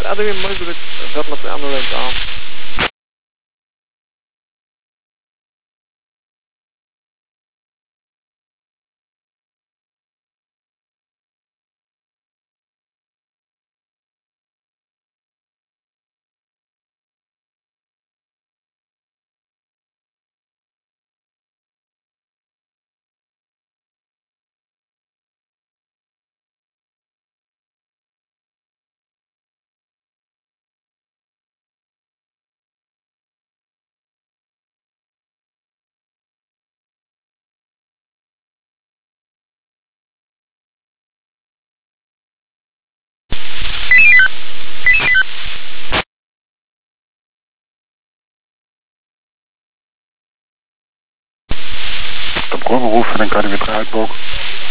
Adrian, może być żadna ambulance arm. Op Roeberhoef en dan kan je weer uitboken.